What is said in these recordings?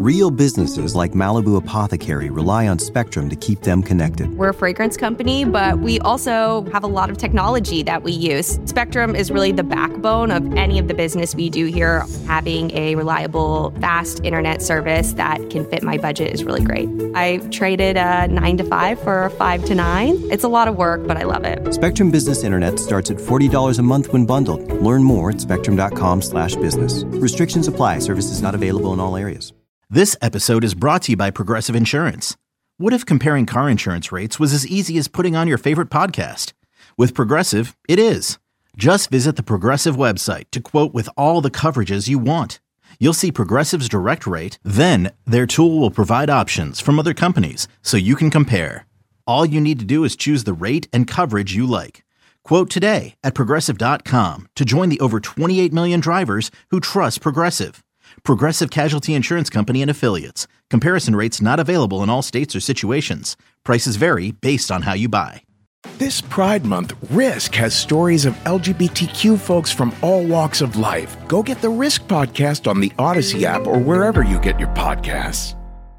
Real businesses like Malibu Apothecary rely on Spectrum to keep them connected. We're a fragrance company, but we also have a lot of technology that we use. Spectrum is really the backbone of any of the business we do here. Having a reliable, fast internet service that can fit my budget is really great. I traded a 9 to 5 for a 5 to 9. It's a lot of work, but I love it. Spectrum Business Internet starts at $40 a month when bundled. Learn more at spectrum.com/business. Restrictions apply. Services not available in all areas. This episode is brought to you by Progressive Insurance. What if comparing car insurance rates was as easy as putting on your favorite podcast? With Progressive, it is. Just visit the Progressive website to quote with all the coverages you want. You'll see Progressive's direct rate, then their tool will provide options from other companies so you can compare. All you need to do is choose the rate and coverage you like. Quote today at Progressive.com to join the over 28 million drivers who trust Progressive. Progressive Casualty Insurance Company and Affiliates. Comparison rates not available in all states or situations. Prices vary based on how you buy. This Pride Month, Risk has stories of LGBTQ folks from all walks of life. Go get the Risk podcast on the Odyssey app or wherever you get your podcasts.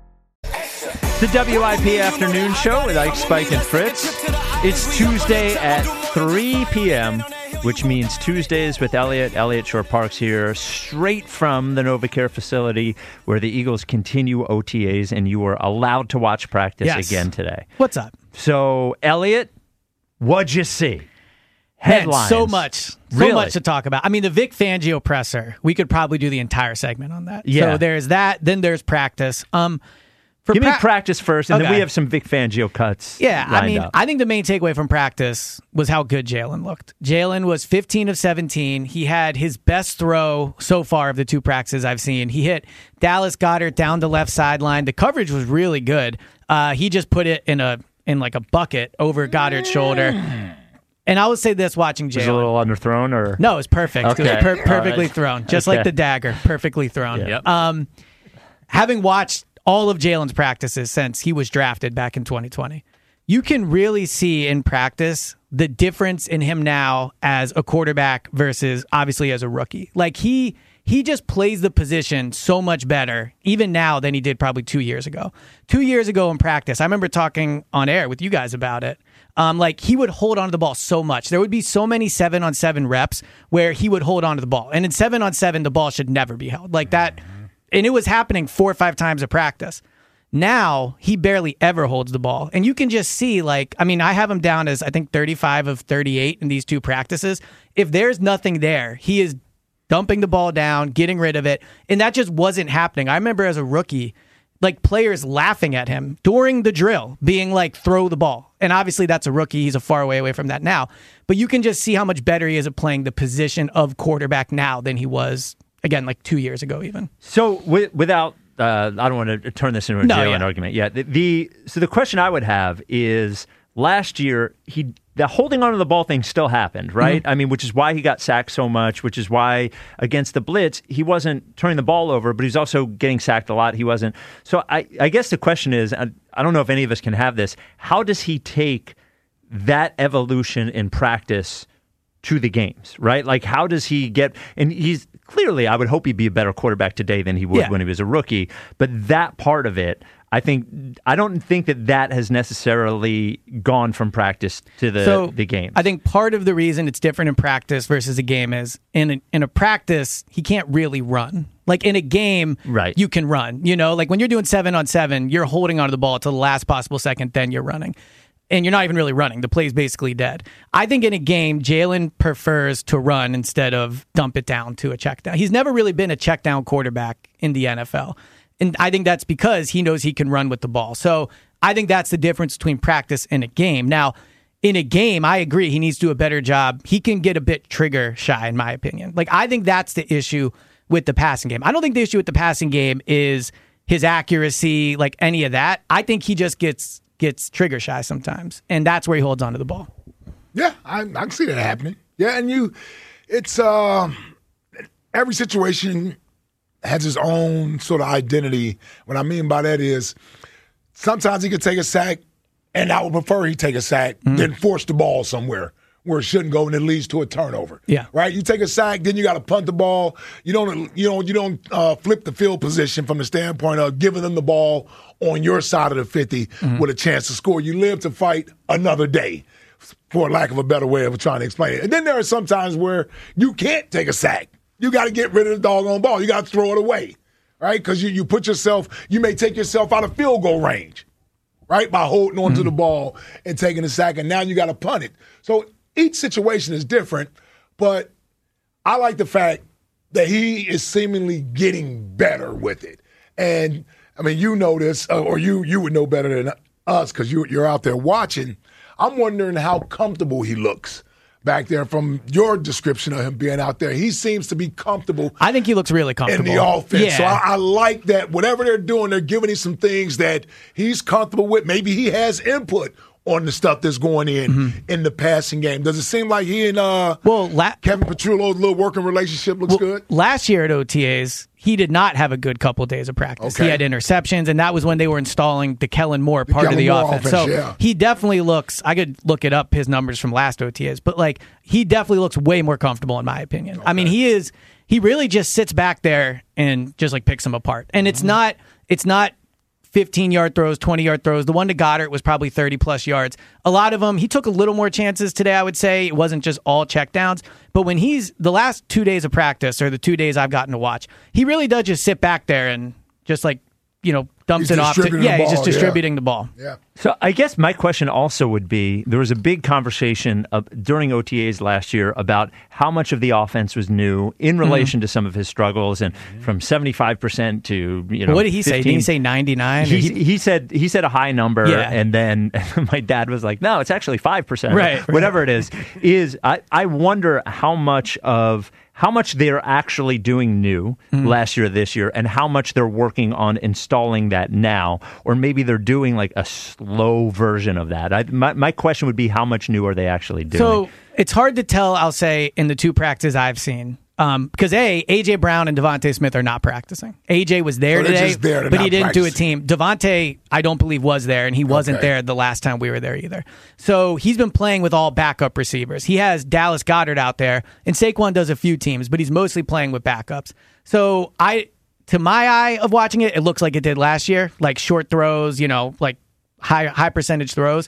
The WIP Afternoon Show with Ike, Spike, and Fritz. It's Tuesday at 3 p.m., which means Tuesdays with Elliot Shore Parks here, straight from the NovaCare facility where the Eagles continue OTAs, and you are allowed to watch practice again today. What's up? So, Elliot, what'd you see? Headlines. Man, so much to talk about. I mean, the Vic Fangio presser, we could probably do the entire segment on that. Yeah. So there's that, then there's practice. Give me practice first, and then we have some Vic Fangio cuts. Yeah, I mean, up. I think the main takeaway from practice was how good Jalen looked. Jalen was 15 of 17. He had his best throw so far of the two practices I've seen. He hit Dallas Goedert down the left sideline. The coverage was really good. He just put it in like a bucket over Goddard's shoulder. And I would say this watching Jalen. Was it a little underthrown? Or? No, it was perfect. Okay. It was perfectly thrown. Just like the dagger. Perfectly thrown. Yep. Having watched all of Jalen's practices since he was drafted back in 2020, you can really see in practice the difference in him now as a quarterback versus obviously as a rookie. Like he just plays the position so much better even now than he did probably 2 years ago. 2 years ago in practice, I remember talking on air with you guys about it. Like he would hold onto the ball so much. There would be so many 7-on-7 reps where he would hold onto the ball. And in 7-on-7, the ball should never be held like that. And it was happening 4 or 5 times a practice. Now, he barely ever holds the ball. And you can just see, I have him down as, I think, 35 of 38 in these two practices. If there's nothing there, he is dumping the ball down, getting rid of it. And that just wasn't happening. I remember as a rookie, players laughing at him during the drill, being like, throw the ball. And obviously, that's a rookie. He's a far way away from that now. But you can just see how much better he is at playing the position of quarterback now than he was again, 2 years ago, even. So, without, I don't want to turn this into a Jalen argument yet. So the question I would have is, last year, the holding onto the ball thing still happened, right? Mm-hmm. I mean, which is why he got sacked so much, which is why against the blitz, he wasn't turning the ball over, but he's also getting sacked a lot. He wasn't. So I guess the question is, I don't know if any of us can have this, how does he take that evolution in practice to the games, right? How does he get, and he's clearly, I would hope he'd be a better quarterback today than he would when he was a rookie, but that part of it, I don't think that has necessarily gone from practice to the game. I think part of the reason it's different in practice versus a game is in a practice, he can't really run. In a game, you can run. When you're doing 7-on-7, you're holding onto the ball to the last possible second, then you're running. And you're not even really running. The play's basically dead. I think in a game, Jalen prefers to run instead of dump it down to a check down. He's never really been a check down quarterback in the NFL. And I think that's because he knows he can run with the ball. So I think that's the difference between practice and a game. Now, in a game, I agree, he needs to do a better job. He can get a bit trigger shy, in my opinion. I think that's the issue with the passing game. I don't think the issue with the passing game is his accuracy, any of that. I think he just gets trigger shy sometimes, and that's where he holds onto the ball. Yeah, I can see that happening. Yeah, and it's every situation has its own sort of identity. What I mean by that is sometimes he could take a sack, and I would prefer he take a sack than force the ball somewhere where it shouldn't go, and it leads to a turnover. Yeah. Right? You take a sack, then you got to punt the ball. You don't flip the field position from the standpoint of giving them the ball on your side of the 50 with a chance to score. You live to fight another day, for lack of a better way of trying to explain it. And then there are some times where you can't take a sack. You got to get rid of the doggone ball. You got to throw it away, right? Because you may take yourself out of field goal range, right, by holding onto the ball and taking a sack, and now you got to punt it. So each situation is different, but I like the fact that he is seemingly getting better with it. And, I mean, you know this, or you would know better than us because you're out there watching. I'm wondering how comfortable he looks back there from your description of him being out there. He seems to be comfortable. I think he looks really comfortable in the offense. Yeah. So I like that whatever they're doing, they're giving him some things that he's comfortable with. Maybe he has input on the stuff that's going in the passing game. Does it seem like he and Kevin Petrillo's little working relationship looks good? Last year at OTAs, he did not have a good couple of days of practice. Okay. He had interceptions, and that was when they were installing the Kellen Moore part of the offense. So he definitely looks, I could look it up, his numbers from last OTAs, but like he definitely looks way more comfortable in my opinion. Okay. I mean, he really just sits back there and just like picks them apart. And it's not 15-yard throws, 20-yard throws. The one to Goddard was probably 30-plus yards. A lot of them, he took a little more chances today, I would say. It wasn't just all checkdowns. But when the last 2 days of practice, or the 2 days I've gotten to watch, he really does just sit back there and just like, dumps it off. He's just distributing the ball. Yeah. So I guess my question also would be, there was a big conversation during OTAs last year about how much of the offense was new in relation to some of his struggles, and from 75% to what did he 15. say? Did he say 99? He said a high number, and then my dad was like, no, it's actually 5%, right? Whatever it is. I wonder how much they're actually doing new last year, this year, and how much they're working on installing that now, or maybe they're doing like a slow version of that. My question would be, how much new are they actually doing? So it's hard to tell, I'll say, in the two practices I've seen. Because A.J. Brown and Devontae Smith are not practicing. A.J. was there today, but he didn't do a team. Devontae, I don't believe, was there, and he wasn't there the last time we were there either. So he's been playing with all backup receivers. He has Dallas Goedert out there, and Saquon does a few teams, but he's mostly playing with backups. So to my eye of watching it, it looks like it did last year, like short throws, like high percentage throws.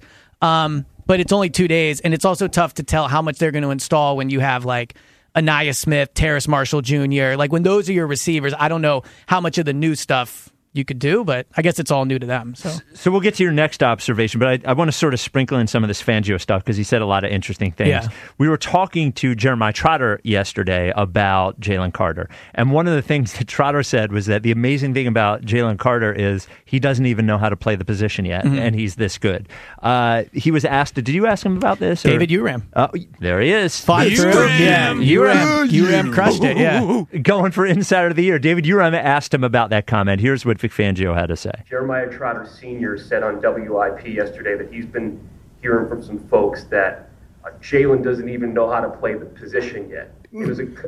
But it's only 2 days, and it's also tough to tell how much they're going to install when you have like Anaya Smith, Terrace Marshall Jr. Like when those are your receivers, I don't know how much of the new stuff you could do, but I guess it's all new to them. So we'll get to your next observation, but I want to sort of sprinkle in some of this Fangio stuff because he said a lot of interesting things. Yeah. We were talking to Jeremiah Trotter yesterday about Jalen Carter, and one of the things that Trotter said was that the amazing thing about Jalen Carter is he doesn't even know how to play the position yet, and he's this good. He was asked, did you ask him about this? David Uram. There he is. Fought through. Yeah, Uram crushed it, yeah. Going for Insider of the Year. David Uram asked him about that comment. Here's what Vic Fangio had to say. Jeremiah Trotter Sr. said on WIP yesterday that he's been hearing from some folks that Jalen doesn't even know how to play the position yet. It was in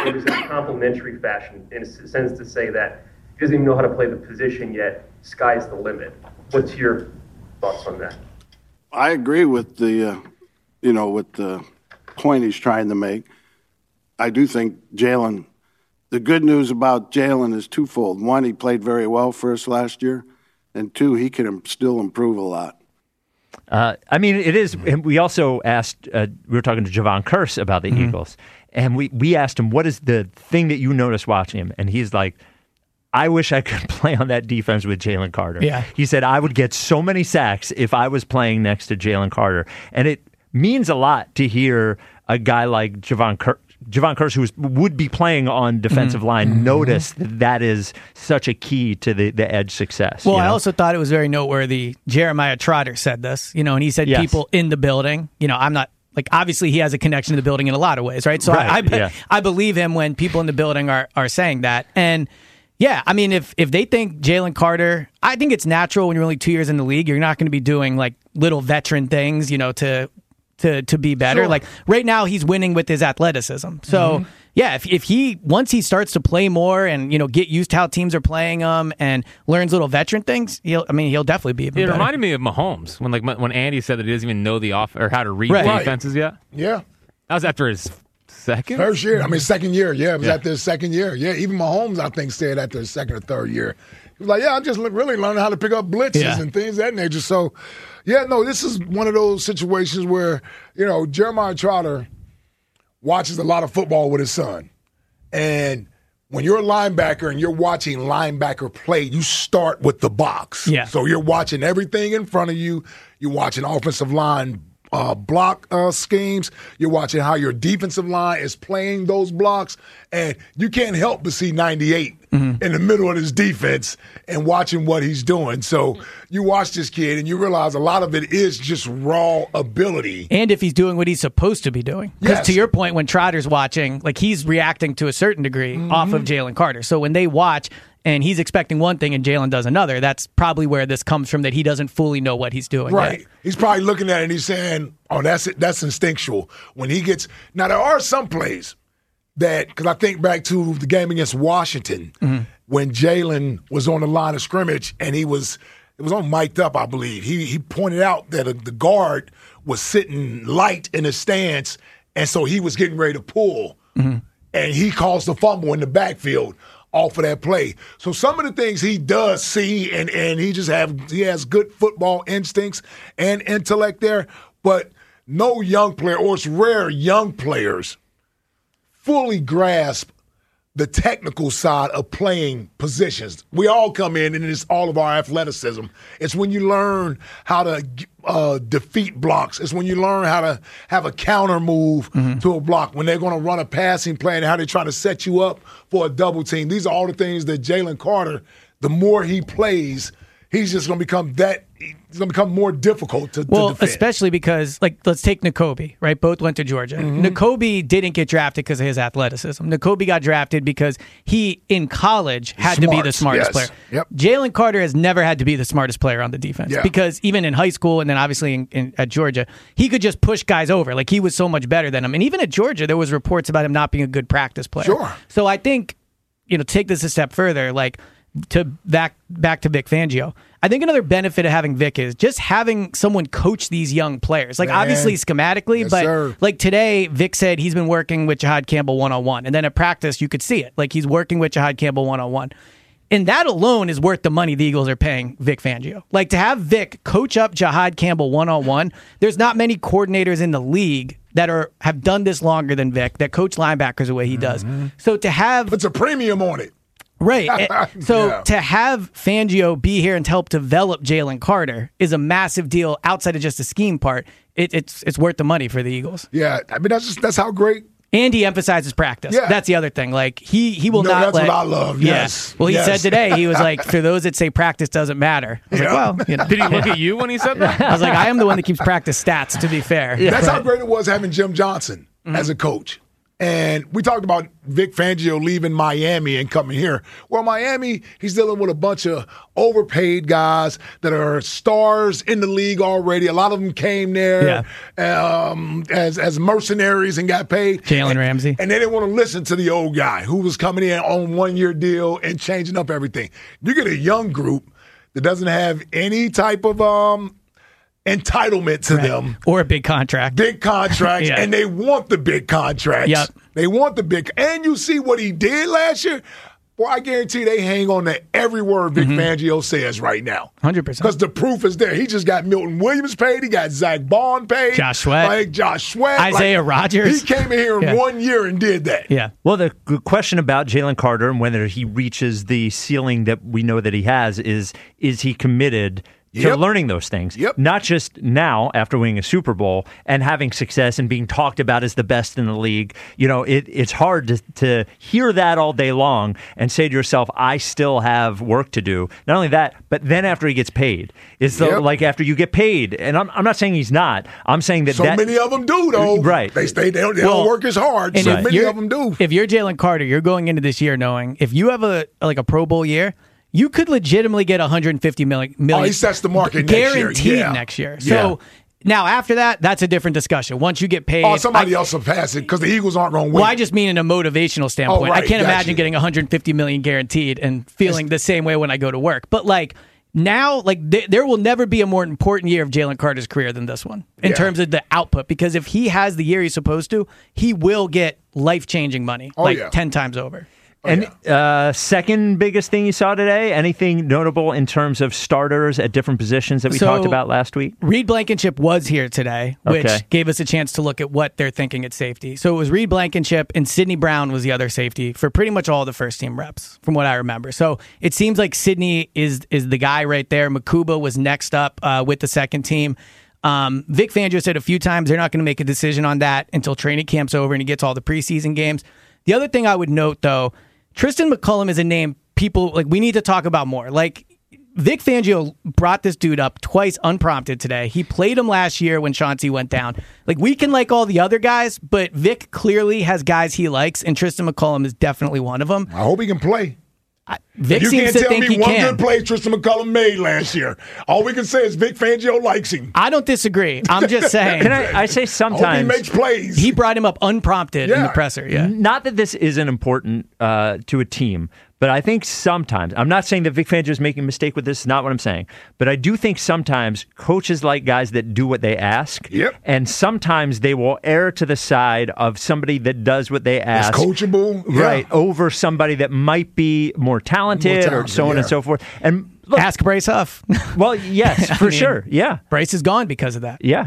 a complimentary fashion, in a sense, to say that he doesn't even know how to play the position yet. Sky's the limit. What's your thoughts on that? I agree with the point he's trying to make. I do think Jalen. The good news about Jalen is twofold. One, he played very well for us last year, and two, he can still improve a lot. I mean, it is. We also asked, we were talking to Javon Curse about the Eagles, and we asked him, what is the thing that you noticed watching him? And he's like, I wish I could play on that defense with Jalen Carter. Yeah. He said, I would get so many sacks if I was playing next to Jalen Carter. And it means a lot to hear a guy like Javon Curse, who would be playing on defensive line, notice that is such a key to the edge success. Well, I also thought it was very noteworthy. Jeremiah Trotter said this, and he said people in the building, I'm not, like, obviously he has a connection to the building in a lot of ways, right? So I believe him when people in the building are saying that. And yeah, I mean, if they think Jalen Carter, I think it's natural when you're only 2 years in the league, you're not going to be doing like little veteran things, to be better. Sure. Like right now he's winning with his athleticism. So Yeah, if once he starts to play more and get used to how teams are playing him and learns little veteran things, he'll definitely be even better. It reminded me of Mahomes when Andy said that he doesn't even know the or how to read defenses yet. Yeah, that was after his first year. Second year. Yeah, it was after his second year. Yeah, even Mahomes I think said after his second or third year, he was like, "Yeah, I just really learning how to pick up blitzes and things of that nature." So, this is one of those situations where Jeremiah Trotter watches a lot of football with his son. And when you're a linebacker and you're watching linebacker play, you start with the box. Yeah. So you're watching everything in front of you. You're watching offensive line block schemes. You're watching how your defensive line is playing those blocks. And you can't help but see 98 in the middle of his defense and watching what he's doing. So you watch this kid and you realize a lot of it is just raw ability. And if he's doing what he's supposed to be doing. Because to your point, when Trotter's watching, he's reacting to a certain degree off of Jalen Carter. So when they watch and he's expecting one thing and Jalen does another, that's probably where this comes from, that he doesn't fully know what he's doing. Right. Yet. He's probably looking at it and he's saying, oh, that's it. That's instinctual. When he gets – now, there are some plays that – because I think back to the game against Washington when Jalen was on the line of scrimmage and it was on mic'd up, I believe. He pointed out that the guard was sitting light in his stance, and so he was getting ready to pull. And he caused the fumble in the backfield off of that play. So some of the things he does see, and he has good football instincts and intellect there, but no young player, or it's rare young players, fully grasp the technical side of playing positions. We all come in, and it's all of our athleticism. It's when you learn how to defeat blocks. It's when you learn how to have a counter move to a block, when they're going to run a passing play and how they try to set you up for a double team. These are all the things that Jalen Carter, the more he plays, he's just going to become it's going to become more difficult to defend. Especially because, let's take Nakobe, right? Both went to Georgia. Nakobe didn't get drafted because of his athleticism. Nakobe got drafted because he, in college, had to be the smartest player. Yep. Jalen Carter has never had to be the smartest player on the defense because even in high school and then obviously at Georgia, he could just push guys over. He was so much better than them. And even at Georgia, there was reports about him not being a good practice player. Sure. So I think, take this a step further, to back to Vic Fangio. I think another benefit of having Vic is just having someone coach these young players. Obviously schematically, but today Vic said he's been working with Jahad Campbell one-on-one. And then at practice, you could see it. He's working with Jahad Campbell one-on-one. And that alone is worth the money the Eagles are paying Vic Fangio. To have Vic coach up Jahad Campbell one-on-one, there's not many coordinators in the league that have done this longer than Vic, that coach linebackers the way he does. So to have... Puts a premium on it. Right. So to have Fangio be here and to help develop Jalen Carter is a massive deal outside of just the scheme part. It's worth the money for the Eagles. Yeah, I mean, that's how great. And he emphasizes practice. Yeah. That's the other thing. He will not that's what I love. Yes. Well, he said today, he was for those that say practice doesn't matter. I was Did he look at you when he said that? I was I am the one that keeps practice stats, to be fair. That's how great it was having Jim Johnson as a coach. And we talked about Vic Fangio leaving Miami and coming here. Well, Miami, he's dealing with a bunch of overpaid guys that are stars in the league already. A lot of them came there as mercenaries and got paid. Jalen Ramsey. And they didn't want to listen to the old guy who was coming in on one-year deal and changing up everything. You get a young group that doesn't have any type of entitlement to them. Or a big contract. Big contracts, and they want the big contracts. Yep. They want the big. And you see what he did last year? Boy, I guarantee they hang on to every word Vic Fangio says right now. 100%. Because the proof is there. He just got Milton Williams paid. He got Zach Bond paid. Josh Sweat. Isaiah Rodgers. He came in here in 1 year and did that. Yeah. Well, the question about Jalen Carter and whether he reaches the ceiling that we know that he has is he committed to learning those things. Not just now after winning a Super Bowl and having success and being talked about as the best in the league. It's hard to hear that all day long and say to yourself, I still have work to do. Not only that, but then after he gets paid. It's after you get paid. And I'm not saying he's not. I'm saying that many of them do, though. Right. They don't work as hard. So many of them do. If you're Jalen Carter, you're going into this year knowing if you have a Pro Bowl year, you could legitimately get $150 million. He sets the market guaranteed next year. So Now, after that, that's a different discussion. Once you get paid... Oh, somebody else will pass it because the Eagles aren't going to win. Well, I just mean in a motivational standpoint. Right, I can't imagine getting $150 million guaranteed and feeling the same way when I go to work. But, now, there will never be a more important year of Jalen Carter's career than this one in terms of the output. Because if he has the year he's supposed to, he will get life-changing money, 10 times over. And second biggest thing you saw today, anything notable in terms of starters at different positions that we talked about last week? Reed Blankenship was here today, which gave us a chance to look at what they're thinking at safety. So it was Reed Blankenship and Sidney Brown was the other safety for pretty much all the first-team reps, from what I remember. So it seems like Sidney is the guy right there. Makuba was next up with the second team. Vic Fangio said a few times they're not going to make a decision on that until training camp's over and he gets all the preseason games. The other thing I would note, though, Tristan McCullum is a name people we need to talk about more. Vic Fangio brought this dude up twice unprompted today. He played him last year when Chauncey went down. We can like all the other guys, but Vic clearly has guys he likes, and Tristan McCullum is definitely one of them. I hope he can play. Vic you seems can't to tell think me he one can. good play Tristan McCullum made last year. All we can say is Vic Fangio likes him. I don't disagree. I'm just saying. Can I say sometimes he makes plays. He brought him up unprompted in the presser. Yeah. Not that this isn't important to a team, but I think sometimes, I'm not saying that Vic Fangio is making a mistake with this, not what I'm saying, but I do think sometimes coaches like guys that do what they ask, and sometimes they will err to the side of somebody that does what they ask. It's coachable. Right, over somebody that might be more talented or so on and so forth. And look, ask Bryce Huff. Well, yes, for sure. Yeah. Bryce is gone because of that. Yeah.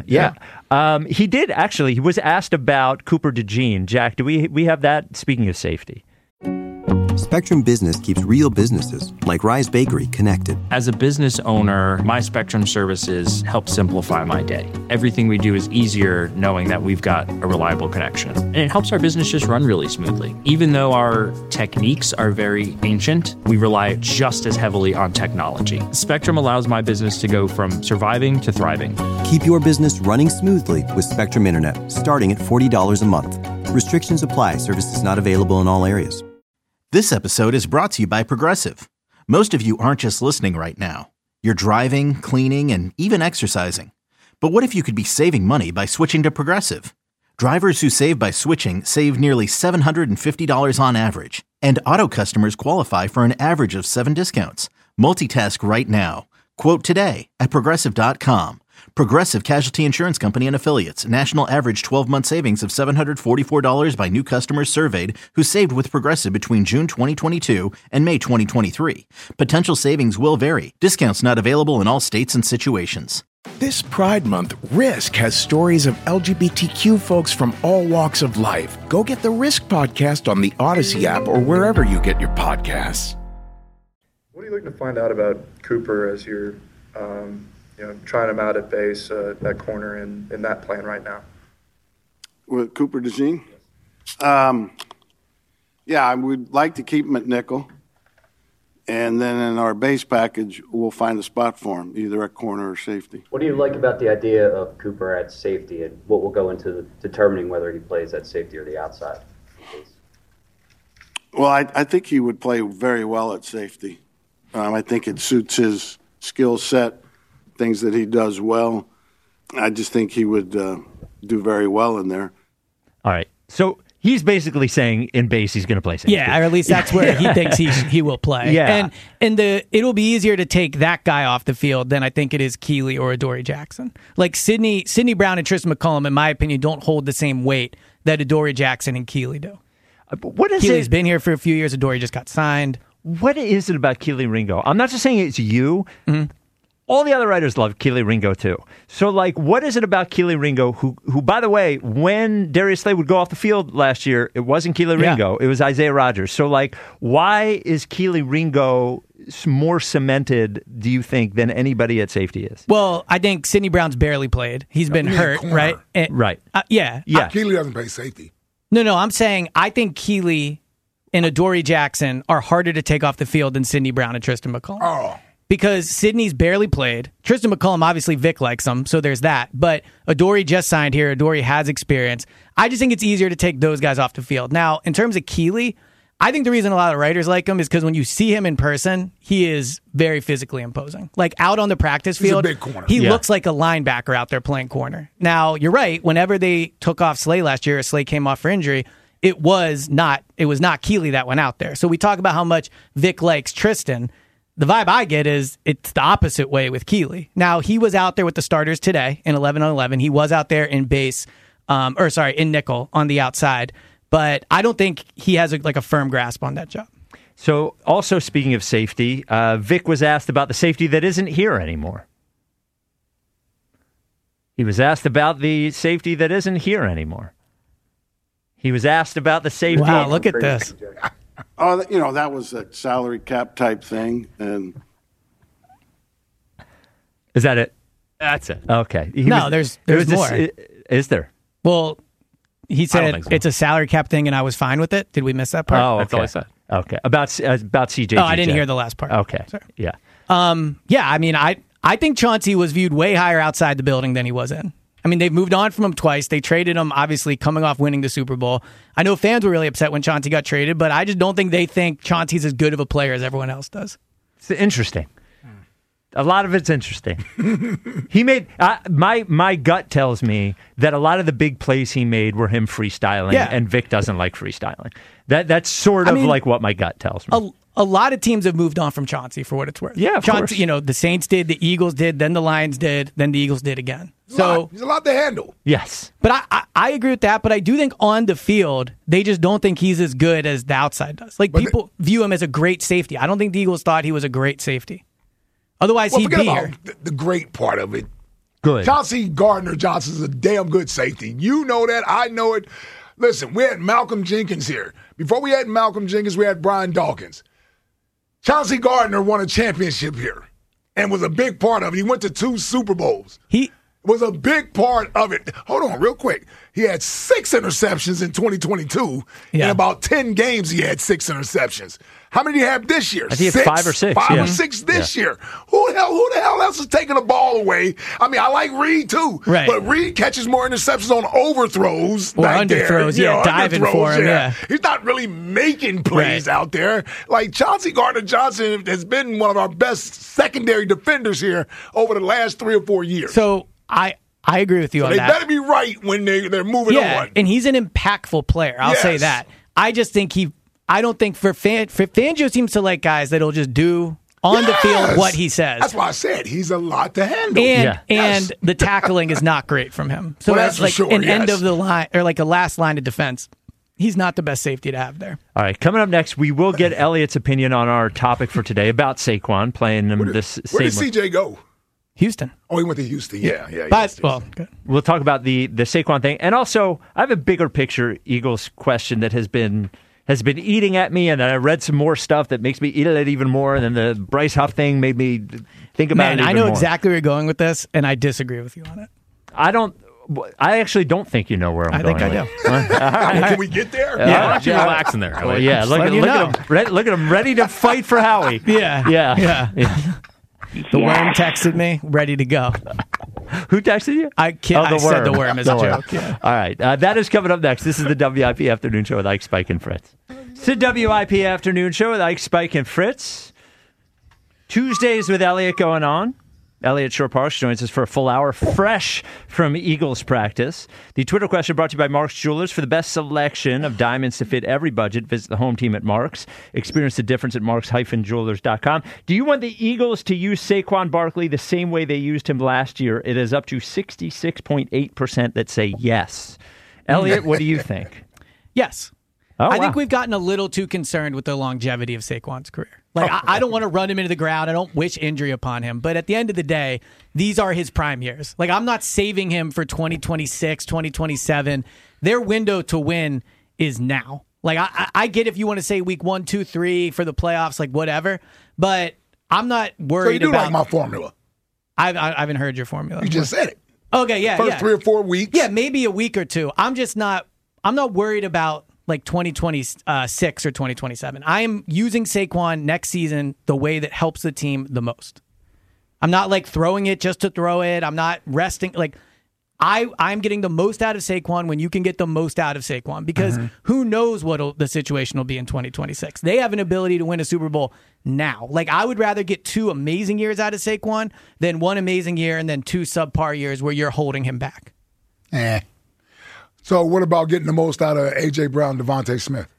He did, actually. He was asked about Cooper DeJean. Jack, do we have that? Speaking of safety. Spectrum Business keeps real businesses, like Rise Bakery, connected. As a business owner, my Spectrum services help simplify my day. Everything we do is easier knowing that we've got a reliable connection. And it helps our business just run really smoothly. Even though our techniques are very ancient, we rely just as heavily on technology. Spectrum allows my business to go from surviving to thriving. Keep your business running smoothly with Spectrum Internet, starting at $40 a month. Restrictions apply. Services not available in all areas. This episode is brought to you by Progressive. Most of you aren't just listening right now. You're driving, cleaning, and even exercising. But what if you could be saving money by switching to Progressive? Drivers who save by switching save nearly $750 on average. And auto customers qualify for an average of 7 discounts. Multitask right now. Quote today at Progressive.com. Progressive Casualty Insurance Company and Affiliates. National average 12-month savings of $744 by new customers surveyed who saved with Progressive between June 2022 and May 2023. Potential savings will vary. Discounts not available in all states and situations. This Pride Month, Risk has stories of LGBTQ folks from all walks of life. Go get the Risk podcast on the Odyssey app or wherever you get your podcasts. What are you looking to find out about Cooper as you're trying him out at base, that corner in that plan right now? With Cooper DeJean? I would like to keep him at nickel. And then in our base package, we'll find a spot for him, either at corner or safety. What do you like about the idea of Cooper at safety, and what will go into determining whether he plays at safety or the outside? Well, I think he would play very well at safety. I think it suits his skill set, things that he does well. I just think he would do very well in there. All right. So he's basically saying in base he's going to play safety. Yeah, or at least that's where he thinks he will play. Yeah. And it'll be easier to take that guy off the field than I think it is Keeley or Adoree Jackson. Like Sidney Brown and Tristan McCullum, in my opinion, don't hold the same weight that Adoree Jackson and Keeley do. What is Keeley's been here for a few years. Adoree just got signed. What is it about Kelee Ringo? I'm not just saying it's you. Mm-hmm. All the other writers love Kelee Ringo too. So, what is it about Kelee Ringo, who, by the way, when Darius Slay would go off the field last year, it wasn't Kelee Ringo, it was Isaiah Rodgers. So, why is Kelee Ringo more cemented, do you think, than anybody at safety is? Well, I think Sidney Brown's barely played. He's been hurt, right? Right. Yeah. Keeley doesn't play safety. No, I'm saying I think Keeley and Adoree Jackson are harder to take off the field than Sidney Brown and Tristan McCullum. Oh. Because Sidney's barely played. Tristan McCullum, obviously Vic likes him, so there's that. But Adoree just signed here. Adoree has experience. I just think it's easier to take those guys off the field. Now, in terms of Keeley, I think the reason a lot of writers like him is because when you see him in person, he is very physically imposing. Like out on the practice field, he's a big corner. He looks like a linebacker out there playing corner. Now, you're right. Whenever they took off Slay last year, or Slay came off for injury, it was not Keeley that went out there. So we talk about how much Vic likes Tristan. The vibe I get is it's the opposite way with Keeley. Now, he was out there with the starters today in 11-on-11. He was out there in base, in nickel on the outside. But I don't think he has a firm grasp on that job. So, also speaking of safety, Vic was asked about the safety that isn't here anymore. He was asked about the safety that isn't here anymore. He was asked about the safety. Wow, look at this. Oh, that was a salary cap type thing, and is that it? That's it. Okay. There's more. Is there? Well, he said so. it's a salary cap thing, and I was fine with it. Did we miss that part? Oh, okay. That's all I said. Okay. About CJ. Oh, I didn't hear the last part. Okay. Sorry. Yeah. Yeah. I mean, I think Chauncey was viewed way higher outside the building than he was in. I mean, they've moved on from him twice. They traded him, obviously, coming off winning the Super Bowl. I know fans were really upset when Chauncey got traded, but I just don't think they think Chauncey's as good of a player as everyone else does. It's interesting. A lot of it's interesting. He made my gut tells me that a lot of the big plays he made were him freestyling, and Vic doesn't like freestyling. That's sort of like what my gut tells me. A lot of teams have moved on from Chauncey for what it's worth. Yeah, of Chauncey, course. The Saints did, the Eagles did, then the Lions did, then the Eagles did again. So he's a lot to handle. Yes. But I agree with that, but I do think on the field, they just don't think he's as good as the outside does. Like, people view him as a great safety. I don't think the Eagles thought he was a great safety. Otherwise, he'd be here. The great part of it. Good. Chauncey Gardner-Johnson's a damn good safety. You know that. I know it. Listen, we had Malcolm Jenkins here. Before we had Malcolm Jenkins, we had Brian Dawkins. Chauncey Gardner won a championship here and was a big part of it. He went to 2 Super Bowls. He was a big part of it. Hold on real quick. He had 6 interceptions in 2022. In about 10 games, he had 6 interceptions. How many do you have this year? I think it's 5 or 6. 5 or 6 this year. Who the hell else is taking the ball away? I mean, I like Reed too. Right. But Reed catches more interceptions on overthrows. Or underthrows, diving for him, yeah. He's not really making plays out there. Like, Chauncey Gardner-Johnson has been one of our best secondary defenders here over the last 3 or 4 years. So I agree with you on they that. They better be right when they're moving on. And he's an impactful player. I'll say that. I just think I don't think Fangio seems to like guys that'll just do on the field what he says. That's why I said he's a lot to handle. And the tackling is not great from him. So that's like for sure, end of the line, or like a last line of defense. He's not the best safety to have there. All right, coming up next, we will get Elliot's opinion on our topic for today about Saquon playing him this. Where did CJ go? Houston. Oh, he went to Houston. Yeah. Good. We'll talk about the Saquon thing, and also I have a bigger picture Eagles question that has been eating at me, and then I read some more stuff that makes me eat at it even more. And then the Bryce Huff thing made me think about it even more. I know exactly where you're going with this, and I disagree with you on it. I actually don't think you know where I'm going. I think I do. All right. Can we get there? Yeah, why don't you relax in there? Well, yeah, look at him ready to fight for Howie. Yeah. The worm texted me, ready to go. Who texted you? I said the worm as a joke. Yeah. All right. That is coming up next. This is the WIP Afternoon Show with Ike, Spike, and Fritz. It's the WIP Afternoon Show with Ike, Spike, and Fritz. Tuesdays with Elliot going on. Elliot Shore-Parks joins us for a full hour, fresh from Eagles practice. The Twitter question brought to you by Mark's Jewelers. For the best selection of diamonds to fit every budget, visit the home team at Mark's. Experience the difference at marks-jewelers.com. Do you want the Eagles to use Saquon Barkley the same way they used him last year? It is up to 66.8% that say yes. Elliot, what do you think? Yes. I think we've gotten a little too concerned with the longevity of Saquon's career. Like, I don't want to run him into the ground. I don't wish injury upon him. But at the end of the day, these are his prime years. Like, I'm not saving him for 2026, 2027. Their window to win is now. Like, I get if you want to say week 1, 2, 3 for the playoffs, like whatever. But I'm not worried about. So you do like my formula? I haven't heard your formula. You just said it. Okay, yeah. First 3 or 4 weeks. Yeah, maybe a week or two. I'm not worried about like 2026 or 2027. I am using Saquon next season the way that helps the team the most. I'm not like throwing it just to throw it. I'm not resting. Like, I'm getting the most out of Saquon when you can get the most out of Saquon, because who knows what the situation will be in 2026. They have an ability to win a Super Bowl now. Like, I would rather get 2 amazing years out of Saquon than 1 amazing year and then 2 subpar years where you're holding him back. So what about getting the most out of A.J. Brown, Devontae Smith?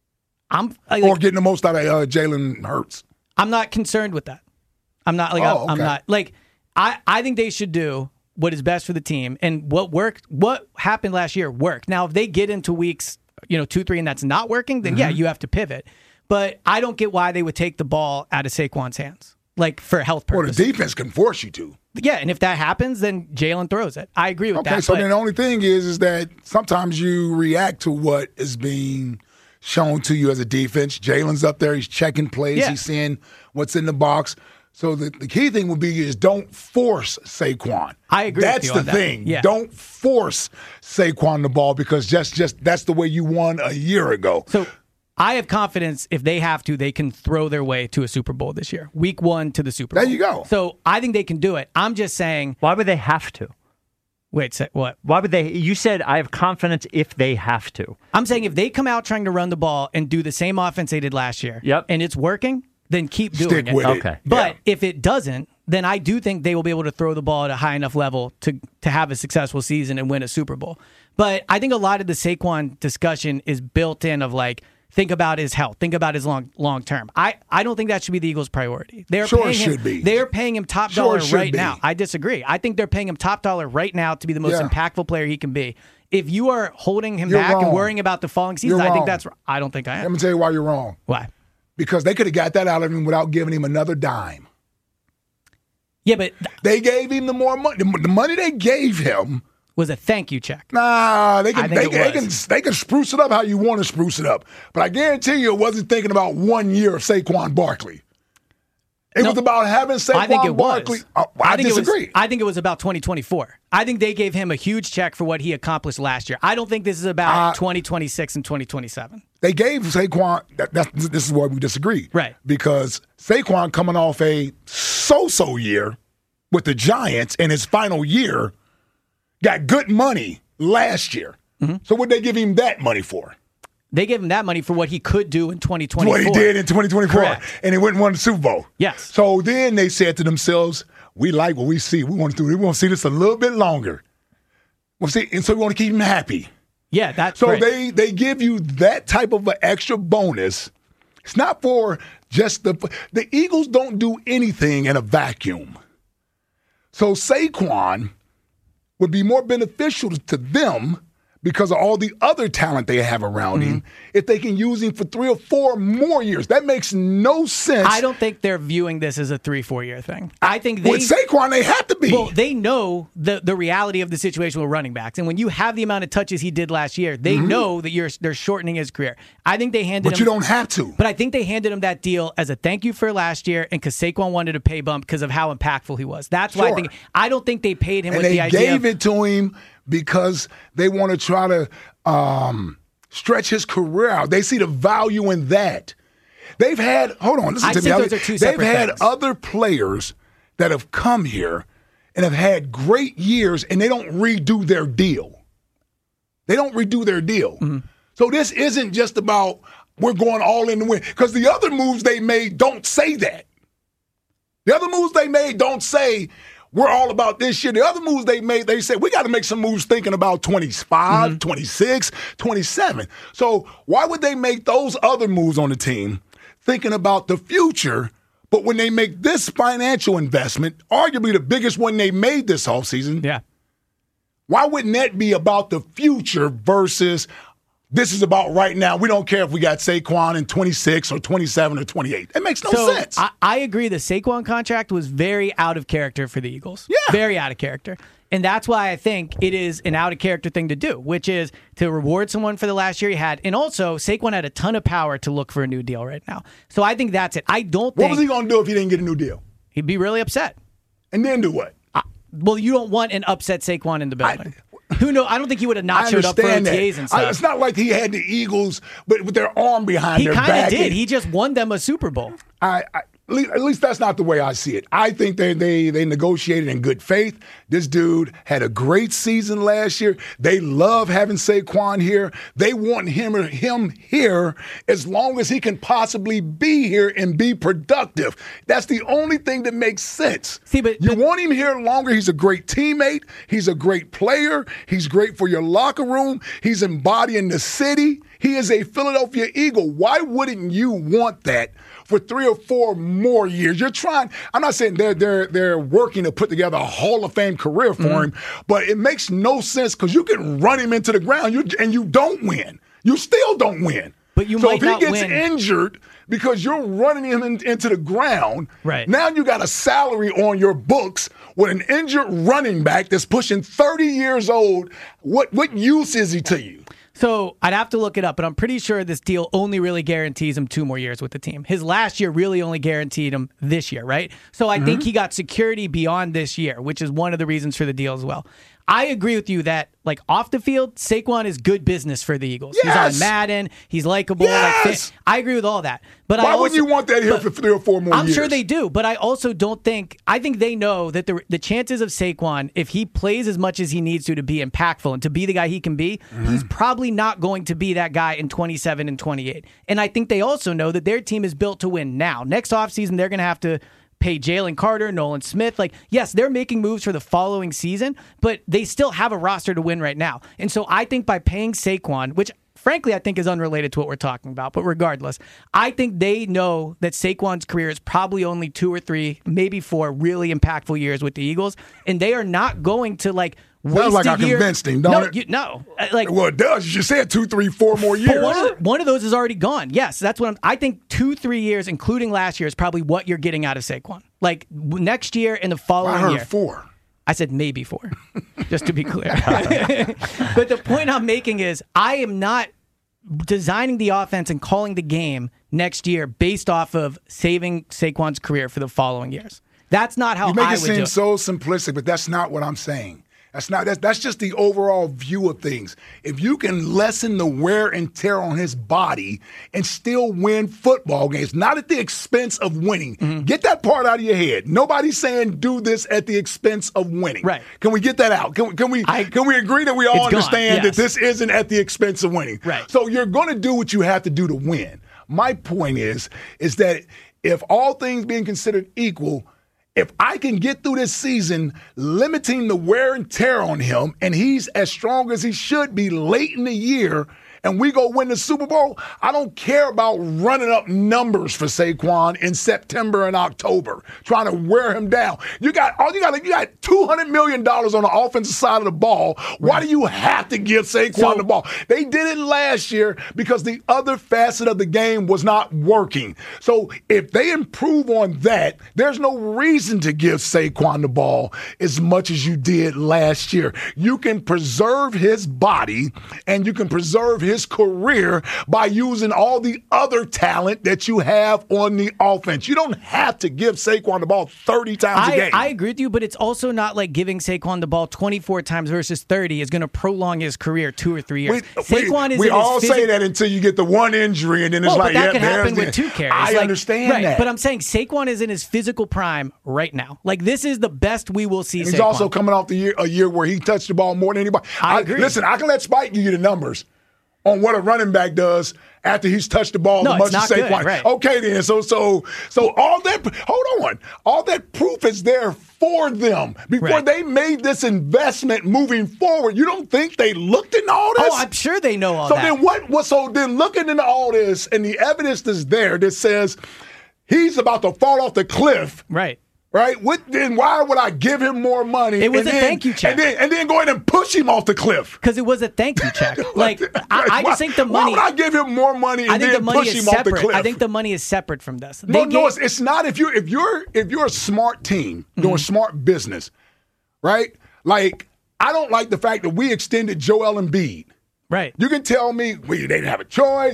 Or getting the most out of Jalen Hurts? I'm not concerned with that. I'm not like I'm not like I think they should do what is best for the team, and what happened last year worked. Now, if they get into weeks 2, 3 and that's not working, then you have to pivot. But I don't get why they would take the ball out of Saquon's hands, like for health purposes. Well, the defense can force you to. Yeah, and if that happens, then Jalen throws it. I agree with that. Okay, so then the only thing is that sometimes you react to what is being shown to you as a defense. Jalen's up there, he's checking plays, he's seeing what's in the box. So the key thing would be is don't force Saquon. I agree with you on that. That's the thing. Yeah. Don't force Saquon the ball, because just that's the way you won a year ago. So I have confidence if they have to, they can throw their way to a Super Bowl this year. Week 1 to the Super Bowl. There you go. So I think they can do it. I'm just saying. Why would they have to? Wait, what? Why would they? You said I have confidence if they have to. I'm saying if they come out trying to run the ball and do the same offense they did last year, and it's working, then keep doing it. Okay. But if it doesn't, then I do think they will be able to throw the ball at a high enough level to have a successful season and win a Super Bowl. But I think a lot of the Saquon discussion is built in of like, think about his health, think about his long term. I don't think that should be the Eagles' priority. They're paying him top dollar right now. I disagree. I think they're paying him top dollar right now to be the most impactful player he can be. If you are holding him back and worrying about the following season, I think I don't think I am. Let me tell you why you're wrong. Why? Because they could have got that out of him without giving him another dime. Yeah, but they gave him the more money. The money they gave him was a thank you check. Nah, they can spruce it up how you want to spruce it up. But I guarantee you, it wasn't thinking about 1 year of Saquon Barkley. It was about having Saquon Barkley. I disagree. I think it was about 2024. I think they gave him a huge check for what he accomplished last year. I don't think this is about 2026 and 2027. They gave Saquon, this is where we disagree. Right. Because Saquon coming off a so-so year with the Giants in his final year got good money last year. So what did they give him that money for? They gave him that money for what he could do in 2024. What he did in 2024. Correct. And he went and won the Super Bowl. Yes. So then they said to themselves, we like what we see. We want to see this a little bit longer. And so we want to keep him happy. Yeah, that's so great. they give you that type of an extra bonus. It's not for just the Eagles don't do anything in a vacuum. So Saquon would be more beneficial to them because of all the other talent they have around him, if they can use him for 3 or 4 more years. That makes no sense. I don't think they're viewing this as a 3-4 year thing. I think with Saquon, they have to be. Well, they know the reality of the situation with running backs. And when you have the amount of touches he did last year, they know that they're shortening his career. I think they handed him... But you don't have to. But I think they handed him that deal as a thank you for last year and because Saquon wanted a pay bump because of how impactful he was. That's why I don't think they paid him with the idea. And they gave it to him because they want to try to stretch his career out. They see the value in that. They've had, hold on, listen to me. They've had other players that have come here and have had great years, and they don't redo their deal. So this isn't just about we're going all in to win. Because the other moves they made don't say that. The other moves they made don't say we're all about this shit. The other moves they made, they said, we got to make some moves thinking about 25, 26, 27. So why would they make those other moves on the team thinking about the future? But when they make this financial investment, arguably the biggest one they made this offseason, why wouldn't that be about the future versus this is about right now? We don't care if we got Saquon in 26 or 27 or 28. It makes no sense. I agree the Saquon contract was very out of character for the Eagles. Yeah. Very out of character. And that's why I think it is an out of character thing to do, which is to reward someone for the last year he had. And also, Saquon had a ton of power to look for a new deal right now. So I think that's it. What was he going to do if he didn't get a new deal? He'd be really upset. And then do what? Well, you don't want an upset Saquon in the building. Who knows? I don't think he would have not showed up for OTAs and stuff. It's not like he had the Eagles but with their arm behind their back. He kind of did. He just won them a Super Bowl. At least that's not the way I see it. I think they negotiated in good faith. This dude had a great season last year. They love having Saquon here. They want him here as long as he can possibly be here and be productive. That's the only thing that makes sense. See, but you want him here longer. He's a great teammate. He's a great player. He's great for your locker room. He's embodying the city. He is a Philadelphia Eagle. Why wouldn't you want that for 3 or 4 more years? You're trying. I'm not saying they're working to put together a Hall of Fame career for him, but it makes no sense because you can run him into the ground and you don't win. You still don't win. But you so might if he not gets win. injured because you're running him into the ground, right. Now you got a salary on your books with an injured running back that's pushing 30 years old. What use is he to you? So I'd have to look it up, but I'm pretty sure this deal only really guarantees him 2 more years with the team. His last year really only guaranteed him this year, right? So I think he got security beyond this year, which is one of the reasons for the deal as well. I agree with you that, like, off the field, Saquon is good business for the Eagles. Yes. He's on Madden. He's likable. Yes. I agree with all that. But why wouldn't you want that here for 3 or 4 more years? I'm sure they do, but I also don't think – I think they know that the chances of Saquon, if he plays as much as he needs to be impactful and to be the guy he can be, he's probably not going to be that guy in 27 and 28. And I think they also know that their team is built to win now. Next offseason, they're going to have to – pay Jalen Carter, Nolan Smith. Like, yes, they're making moves for the following season, but they still have a roster to win right now. And so I think by paying Saquon, which frankly I think is unrelated to what we're talking about, but regardless, I think they know that Saquon's career is probably only 2 or 3, maybe 4 really impactful years with the Eagles, and they are not going to like sounds like I convinced him, don't it? No. Well, it does. You just said 2, 3, 4 more years. One of those is already gone. Yes, that's what I think 2, 3 years, including last year, is probably what you're getting out of Saquon. Like next year and the following year. I heard 4. I said maybe 4, just to be clear. But the point I'm making is I am not designing the offense and calling the game next year based off of saving Saquon's career for the following years. That's not how I would do it. You make it seem so simplistic, but that's not what I'm saying. That's just the overall view of things. If you can lessen the wear and tear on his body and still win football games, not at the expense of winning. Get that part out of your head. Nobody's saying do this at the expense of winning. Right. Can we get that out? Can we agree that we all understand that this isn't at the expense of winning? Right. So you're going to do what you have to do to win. My point is that if all things being considered equal, if I can get through this season limiting the wear and tear on him, and he's as strong as he should be late in the year, and we go win the Super Bowl, I don't care about running up numbers for Saquon in September and October, trying to wear him down. You got $200 million on the offensive side of the ball. Why do you have to give Saquon the ball? They did it last year because the other facet of the game was not working. So if they improve on that, there's no reason to give Saquon the ball as much as you did last year. You can preserve his body and you can preserve his career by using all the other talent that you have on the offense. You don't have to give Saquon the ball 30 times a game. I agree with you, but it's also not like giving Saquon the ball 24 times versus 30 is going to prolong his career 2 or 3 years. We all say that until you get the one injury, and then it's but that can happen with 2 carries. I understand that. But I'm saying Saquon is in his physical prime right now. Like, this is the best we will see. And he's Saquon. also coming off a year where he touched the ball more than anybody. I agree. Listen, I can let Spike give you the numbers on what a running back does after he's touched the ball as much as Saquon. Good, right. Okay, then. So all that. Hold on. All that proof is there for them before they made this investment moving forward. You don't think they looked into all this? Oh, I'm sure they know all that. Then what? So then looking into all this, and the evidence is there that says he's about to fall off the cliff. Right. Right? Then why would I give him more money? It was a thank you check. And then go ahead and push him off the cliff. Because it was a thank you check. I just think the money. Why would I give him more money and then push him off the cliff? I think the money is separate from this. No, it's not. If you're a smart team doing smart business, right? Like, I don't like the fact that we extended Joel Embiid. Right. You can tell me they didn't have a choice.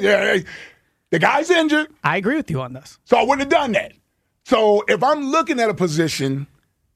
The guy's injured. I agree with you on this. So I wouldn't have done that. So if I'm looking at a position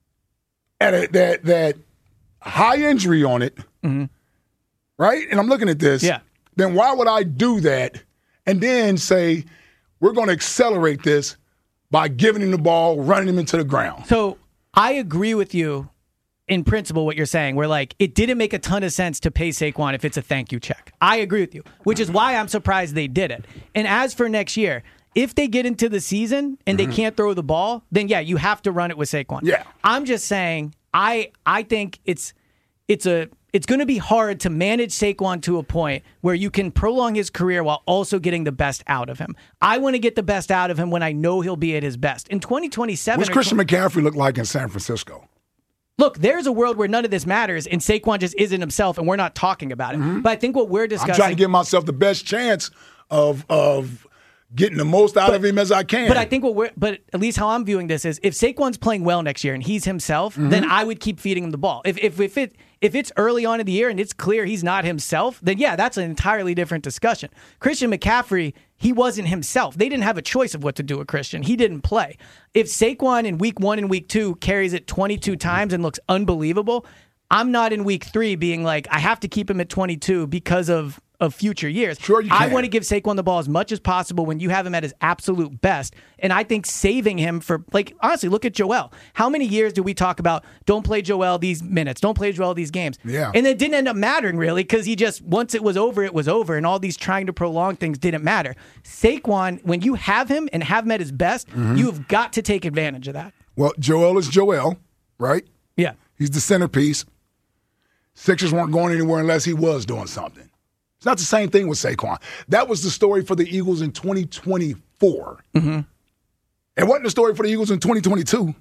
at that high injury on it, right, and I'm looking at this, then why would I do that and then say we're going to accelerate this by giving him the ball, running him into the ground. So I agree with you in principle what you're saying, where like it didn't make a ton of sense to pay Saquon if it's a thank you check. I agree with you, which is why I'm surprised they did it. And as for next year, if they get into the season and they can't throw the ball, then yeah, you have to run it with Saquon. Yeah. I'm just saying I think it's going to be hard to manage Saquon to a point where you can prolong his career while also getting the best out of him. I want to get the best out of him when I know he'll be at his best. In 2027... What's Christian McCaffrey look like in San Francisco? Look, there's a world where none of this matters and Saquon just isn't himself and we're not talking about it. But I think what we're discussing... I'm trying to give myself the best chance of getting the most out of him as I can. But I think but at least how I'm viewing this is if Saquon's playing well next year and he's himself, then I would keep feeding him the ball. If it's early on in the year and it's clear he's not himself, then yeah, that's an entirely different discussion. Christian McCaffrey, he wasn't himself. They didn't have a choice of what to do with Christian. He didn't play. If Saquon in week 1 and week 2 carries it 22 times and looks unbelievable, I'm not in week 3 being like, I have to keep him at 22 because of future years. Sure, you can. I want to give Saquon the ball as much as possible when you have him at his absolute best. And I think saving him for, like, honestly, look at Joel. How many years do we talk about, don't play Joel these minutes, don't play Joel these games? Yeah. And it didn't end up mattering, really, because he just, once it was over, and all these trying to prolong things didn't matter. Saquon, when you have him and have him at his best, you've got to take advantage of that. Well, Joel is Joel, right? Yeah. He's the centerpiece. Sixers weren't going anywhere unless he was doing something. It's not the same thing with Saquon. That was the story for the Eagles in 2024. It wasn't the story for the Eagles in 2022.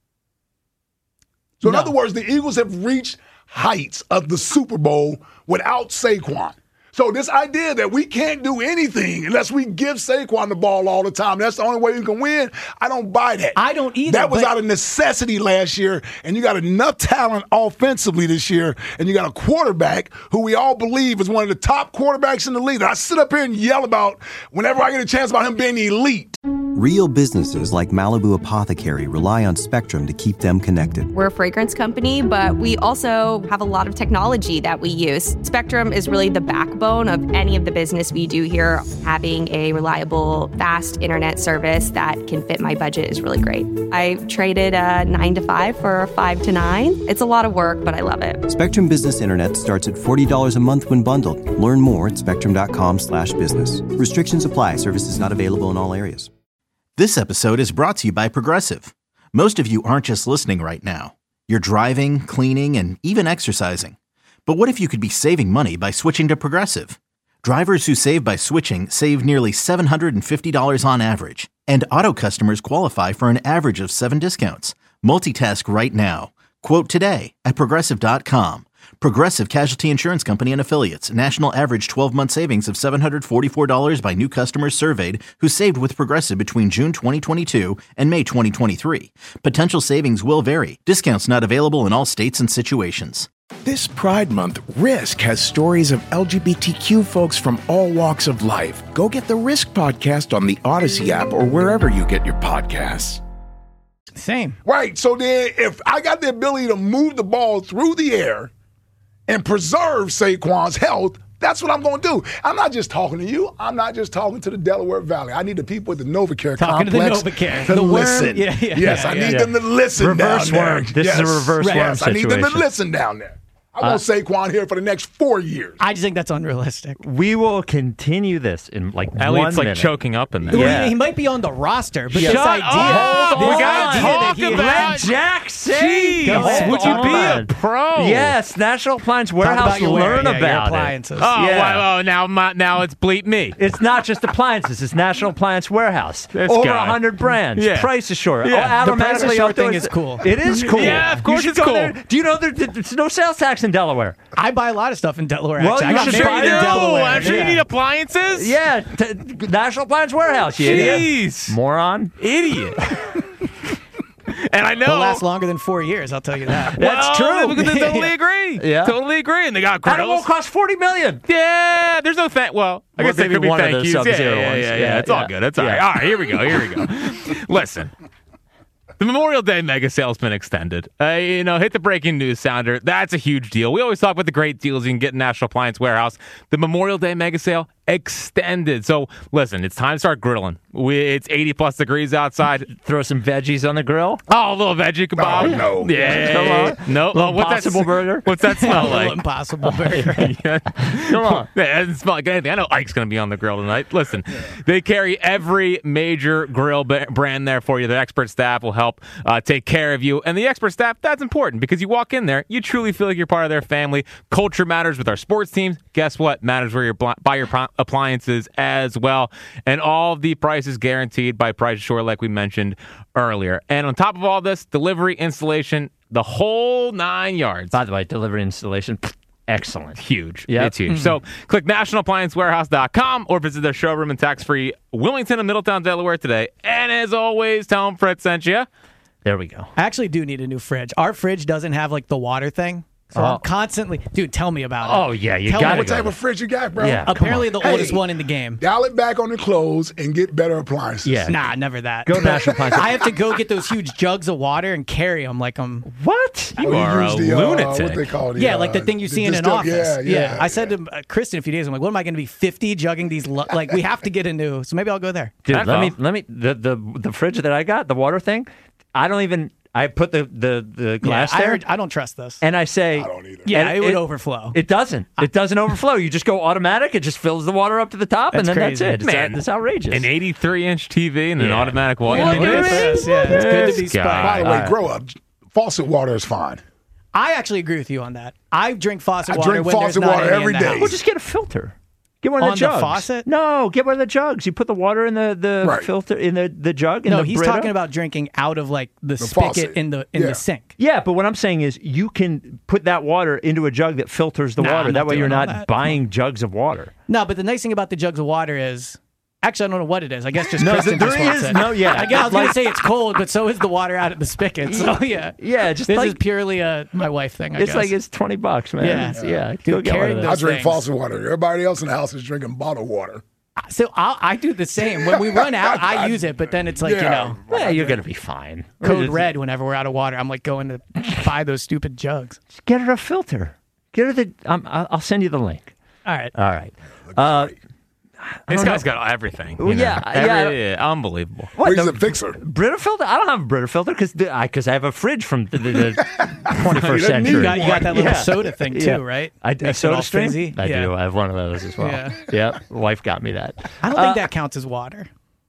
So in other words, the Eagles have reached heights of the Super Bowl without Saquon. So this idea that we can't do anything unless we give Saquon the ball all the time, that's the only way we can win, I don't buy that. I don't either. That was out of necessity last year, and you got enough talent offensively this year, and you got a quarterback who we all believe is one of the top quarterbacks in the league. I sit up here and yell about whenever I get a chance about him being elite. Real businesses like Malibu Apothecary rely on Spectrum to keep them connected. We're a fragrance company, but we also have a lot of technology that we use. Spectrum is really the backbone of any of the business we do here. Having a reliable, fast internet service that can fit my budget is really great. I traded a 9 to 5 for a 5 to 9. It's a lot of work, but I love it. Spectrum Business Internet starts at $40 a month when bundled. Learn more at spectrum.com/business. Restrictions apply. Services not available in all areas. This episode is brought to you by Progressive. Most of you aren't just listening right now. You're driving, cleaning, and even exercising. But what if you could be saving money by switching to Progressive? Drivers who save by switching save nearly $750 on average. And auto customers qualify for an average of 7 discounts. Multitask right now. Quote today at Progressive.com. Progressive Casualty Insurance Company and Affiliates. National average 12-month savings of $744 by new customers surveyed who saved with Progressive between June 2022 and May 2023. Potential savings will vary. Discounts not available in all states and situations. This Pride Month, Risk has stories of LGBTQ folks from all walks of life. Go get the Risk podcast on the Odyssey app or wherever you get your podcasts. Same. Right. So then if I got the ability to move the ball through the air and preserve Saquon's health, that's what I'm going to do. I'm not just talking to you. I'm not just talking to the Delaware Valley. I need the people at the NovaCare complex to listen. Yes, I need them to listen reverse down worm. there. This is a reverse worm situation. I need them to listen down there. I want Saquon here for the next 4 years. I just think that's unrealistic. We will continue this in like Elliot's 1 minute. Choking up in there. Yeah. He might be on the roster, but this idea. We got to talk Let Jack say. Would you be a pro? Yes, National Appliance Warehouse. Learn about appliances. it. Now it's bleep me. It's not just appliances. It's National Appliance Warehouse. This Over guy. 100 brands. Yeah. Price Assure. Yeah. The Price Assure thing is cool. It is cool. Yeah, of course it's go cool. there. Do you know there's no sales tax in Delaware? I buy a lot of stuff in Delaware. Well, actually. you I got should married in Delaware. I'm sure you need appliances. Yeah, National Appliance Warehouse. You idiot. Jeez. Moron. Idiot. And I know They'll last longer than 4 years. I'll tell you that. That's true. Totally agree. Yeah. Totally agree. And they got grills. And it won't cost $40 million. Yeah, there's no Well, I guess there maybe could be one of thank those yous. Sub-Zero ones. Yeah. It's all good. It's all right. All right, here we go. Listen. The Memorial Day mega sale's been extended. Hit the breaking news sounder. That's a huge deal. We always talk about the great deals you can get in National Appliance Warehouse. The Memorial Day mega sale extended. So listen, it's time to start grilling. It's 80+ degrees outside. Throw some veggies on the grill. Oh, a little veggie kebab. Oh, no. Yeah. Come on. No. Impossible burger. What's that smell like? Impossible burger. Yeah. Come on. Yeah, it doesn't smell like anything. I know Ike's going to be on the grill tonight. Listen, they carry every major grill brand there for you. The expert staff will help take care of you. And the expert staff, that's important because you walk in there, you truly feel like you're part of their family. Culture matters with our sports teams. Guess what? Matters where you buy your appliances as well. And all the prices guaranteed by Price Shore, like we mentioned earlier. And on top of all this, delivery, installation, the whole 9 yards. By the way, delivery installation, excellent. Huge. Yep. It's huge. So click nationalappliancewarehouse.com or visit their showroom in tax-free Wilmington and Middletown, Delaware today. And as always, tell them Fred sent you. There we go. I actually do need a new fridge. Our fridge doesn't have like the water thing. So I'm constantly, dude, tell me about it. Oh, yeah, you Tell got me What type of fridge you got, bro? Yeah. Apparently the Hey, oldest one in the game. Dial it back on the clothes and get better appliances. Yeah. Nah, never that. Go National Appliance. I have to go get those huge jugs of water and carry them like I'm... What? You are a use the, lunatic. what they call the, Yeah, like the thing you see in an distill- office. Yeah. I said to Kristen a few days, I'm like, what am I going to be, 50 jugging these? Like, we have to get a new, so maybe I'll go there. Dude, That's let me the fridge that I got, the water thing, I put the glass there. I don't trust this. And I say, I don't either. Yeah, and it would overflow. It doesn't. It doesn't overflow. You just go automatic. It just fills the water up to the top, and That's then crazy. that's it. Man, It's outrageous. An 83-inch TV and an Yeah. automatic water. Look Look at at this. this. Yeah, it's good to be This spiked. guy. By the way, grow up. Faucet water is fine. I actually agree with you on that. I drink faucet I water drink when faucet there's not water any every in the day. house. Well, just get a filter. Get one of On the the jugs. faucet? No, get one of the jugs. You put the water in the Right. filter in the jug. In No, the he's Brita. talking about drinking out of like the spigot faucet. in the Yeah. sink. Yeah, but what I'm saying is you can put that water into a jug that filters the Nah, water. I'm That not way you're doing all not that. buying jugs of water. No, but the nice thing about the jugs of water is, actually, I don't know what it is. I guess just No, Kristen there just wants is it. no- yeah. I guess I was going Like- to say it's cold, but so is the water out of the spigot. So yeah, Yeah, just this like is purely a my wife thing. I it's guess. like it's $20, man. Yeah. It's- yeah. Dude, Go get one carrying of I those. those drink things. faucet water. Everybody else in the house is drinking bottled water. So I do the same. When we run out, I use it, but then it's like, Yeah. Yeah, you're gonna be fine. code red whenever we're out of water. I'm like going to buy those stupid jugs. Get her a filter. Get her the. I'll send you the link. All right. All right. This guy's got everything. you Well, know. yeah, yeah, unbelievable. What? He's No, a fixer. Brita filter? I don't have a Brita filter because I have a fridge from the 21st You century. You got that little Yeah. soda thing too, Yeah. right? I Makes it soda all stream. fizzy. I Yeah. do. I have one of those as well. Yeah. Yep. Wife got me that. I don't think that counts as water.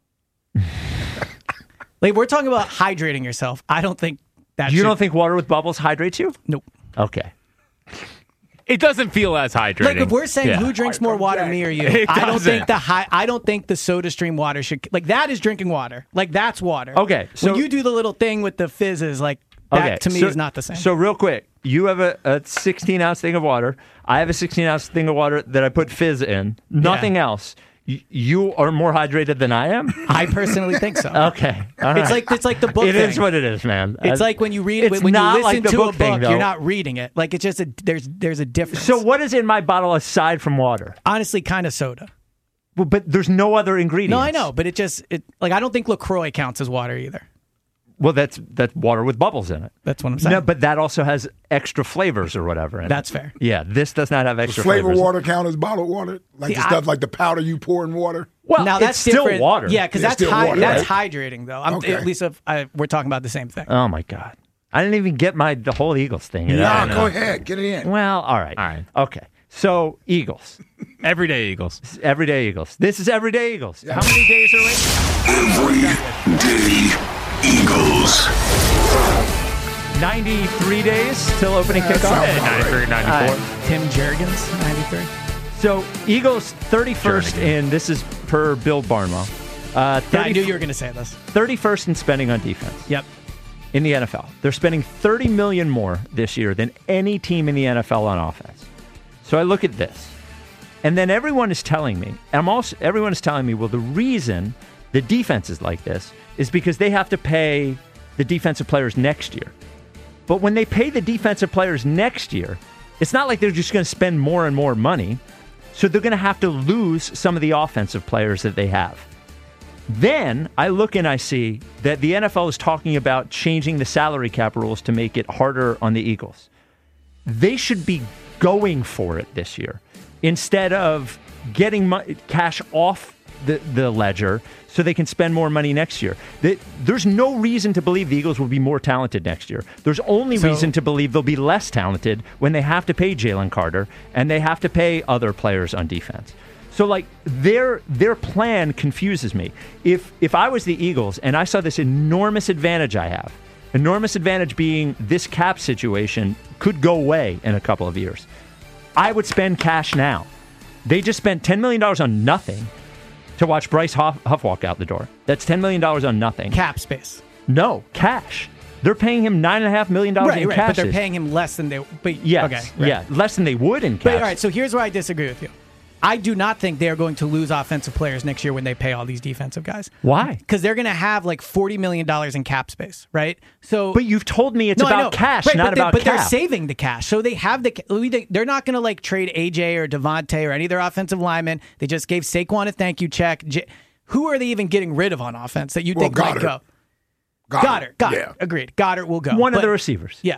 Like we're talking about hydrating yourself. I don't think that. You don't think water with bubbles hydrates you? Nope. Okay. It doesn't feel as hydrating. Like if we're saying Yeah. who drinks more water, me or you, It I don't think doesn't. I don't think the Soda Stream water should like that is drinking water. Like that's water. Okay, so- when you do the little thing with the fizzes, like that to me so- is not the same. So real quick, you have a 16-ounce thing of water. I have a 16-ounce thing of water that I put fizz in. Nothing else. You are more hydrated than I am? I personally think so. Okay. All right. It's like the book It thing. is what it is, man. It's like when you read It's when you not listen like the to a book thing, book, though. you're not reading it. Like it's just there's a difference. So what is in my bottle aside from water? Honestly, kind of soda. Well, but there's no other ingredients. No, I know, but it like I don't think LaCroix counts as water either. Well, that's water with bubbles in it. That's what I'm saying. No, but that also has extra flavors or whatever in That's it. fair. Yeah, this does not have Does extra flavor flavors. water count as bottled water? Like See, the stuff like the powder you pour in water? Well, now that's it's still different. water. Yeah, because It's that's still water, that's right? hydrating though. Okay. At least we're talking about the same thing. Oh my God, I didn't even get the whole Eagles thing. Nah, go ahead. Get it in. Well, all right. Okay. So Eagles, Everyday Eagles. everyday Eagles. This is everyday Eagles. How many days are we? Everyday Eagles. 93 days till opening kickoff. 93, 94. Tim Jergens, 93. So Eagles 31st in, this is per Bill Barnwell, Yeah, I knew you were going to say this. 31st in spending on defense. Yep. In the NFL. They're spending $30 million more this year than any team in the NFL on offense. So I look at this. And then everyone is telling me, everyone is telling me, well, the reason the defense is like this is because they have to pay the defensive players next year. But when they pay the defensive players next year, it's not like they're just going to spend more and more money. So they're going to have to lose some of the offensive players that they have. Then I look and I see that the NFL is talking about changing the salary cap rules to make it harder on the Eagles. They should be going for it this year instead of getting cash off the ledger so they can spend more money next year. There's no reason to believe the Eagles will be more talented next year. There's only reason to believe they'll be less talented when they have to pay Jalen Carter and they have to pay other players on defense. So, like, their plan confuses me. If I was the Eagles and I saw this enormous advantage I have, enormous advantage being this cap situation could go away in a couple of years, I would spend cash now. They just spent $10 million on nothing to watch Bryce Huff walk out the door. That's $10 million on nothing. Cap space. No, cash. They're paying him $9.5 million in cash. But they're paying him less than they... But, yes, okay, right. Yeah, less than they would in cash. But, all right, so here's where I disagree with you. I do not think they're going to lose offensive players next year when they pay all these defensive guys. Why? Because they're going to have like $40 million in cap space, right? So, but you've told me it's about cash, right, not about cap. But they're cap. saving the cash. So they have they're not going to like trade AJ or Devontae or any of their offensive linemen. They just gave Saquon a thank you check. Who are they even getting rid of on offense that you think might go? Goddard. Yeah. Agreed. Goddard will go. One of the receivers. Yeah.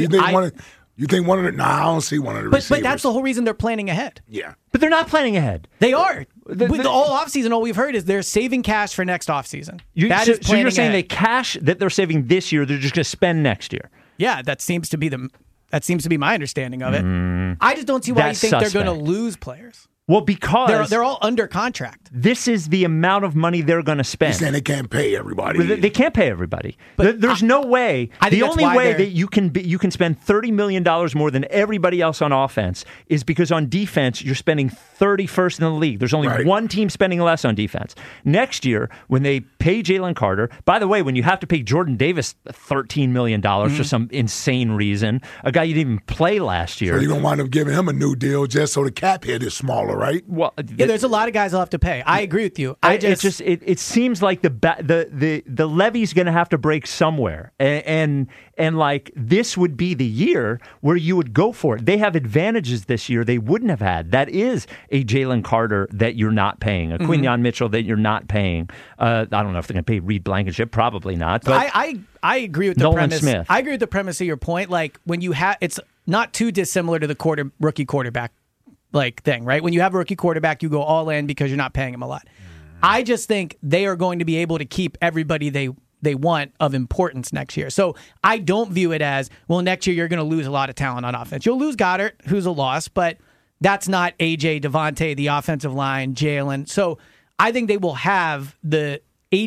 You think one of the? No, I don't see one of the receivers. But that's the whole reason they're planning ahead. Yeah. But they're not planning ahead. They are. With the all offseason, all we've heard is they're saving cash for next offseason. So you're saying they cash that they're saving this year, they're just going to spend next year? Yeah, that seems to be my understanding of it. I just don't see why you think they're going to lose players. Well, because they're all under contract. This is the amount of money they're going to spend. You're saying they can't pay everybody. They can't pay everybody. But there's no way. The only way that you can spend $30 million more than everybody else on offense is because on defense you're spending 31st in the league. There's only one team spending less on defense. Next year, when they pay Jalen Carter, by the way, when you have to pay Jordan Davis $13 million for some insane reason, a guy you didn't even play last year. So you're going to wind up giving him a new deal just so the cap hit is smaller, right? Well, yeah, there's a lot of guys I'll have to pay. I agree with you. It seems like the levee's going to have to break somewhere, and like this would be the year where you would go for it. They have advantages this year they wouldn't have had. That is a Jalen Carter that you're not paying, a Quinyon Mitchell that you're not paying. I don't know if they're going to pay Reed Blankenship, probably not. But I agree with the Nolan premise. Smith. I agree with the premise of your point. Like when you have, it's not too dissimilar to the rookie quarterback like thing, right? When you have a rookie quarterback, you go all in because you're not paying him a lot. I just think they are going to be able to keep everybody they want of importance next year. So I don't view it as, well, next year you're going to lose a lot of talent on offense. You'll lose Goddard, who's a loss, but that's not AJ, Devontae, the offensive line, Jalen. So I think they will have the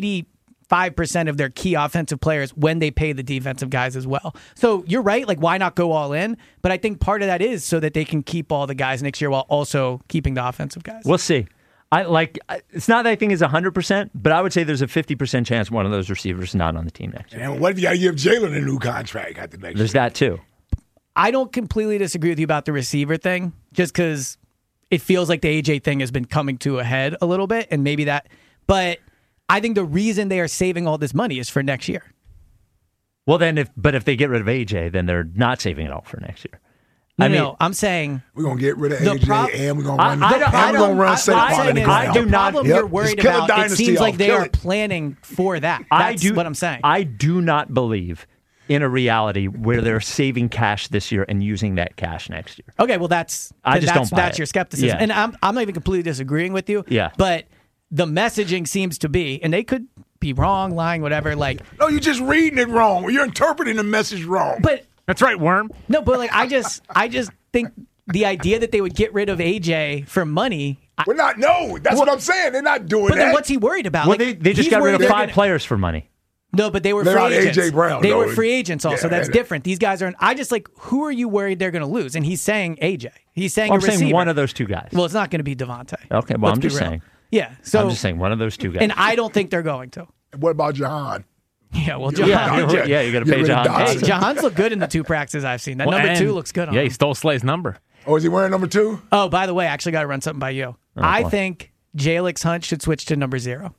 85% of their key offensive players when they pay the defensive guys as well. So you're right, like why not go all in? But I think part of that is so that they can keep all the guys next year while also keeping the offensive guys. We'll see. It's not that I think it's 100%, but I would say there's a 50% chance one of those receivers is not on the team next year. And what if you got to give Jalen a new contract at the next year? There's that too. I don't completely disagree with you about the receiver thing, just because it feels like the AJ thing has been coming to a head a little bit, and maybe that. But I think the reason they are saving all this money is for next year. Well, then, if they get rid of AJ, then they're not saving it all for next year. No, I'm saying we're gonna get rid of AJ and we're gonna run. Saquon. I do not. Problem you're worried about. It seems like they are planning for that. That's what I'm saying. I do not believe in a reality where they're saving cash this year and using that cash next year. Okay, well that's your skepticism, yeah. and I'm not even completely disagreeing with you. Yeah, but the messaging seems to be, and they could be wrong, lying, whatever. Like, no, you're just reading it wrong. You're interpreting the message wrong. But that's right, Worm. No, but like I just think the idea that they would get rid of AJ for money. We're not. No, that's what I'm saying. They're not doing that. But then what's he worried about? Well, like, they just got rid of 5 players for money. No, but they were they're free agents. AJ Brown. They were free agents also. That's different. These guys aren't. I just like, who are you worried they're going to lose? And he's saying AJ. He's saying I'm a receiver. saying one of those two guys. Well, it's not going to be Devontae. Okay, well, I'm just saying. Yeah, so I'm just saying one of those two guys. And I don't think they're going to. What about Jahan? Yeah, well, Jahan. Yeah, you got to pay Jahan. Hey, Jahan's looked good in the 2 practices I've seen. That number 2 looks good on him. Yeah, he stole Slay's number. Oh, is he wearing number 2? Oh, by the way, I actually got to run something by you. I think Jalix Hunt should switch to number 0.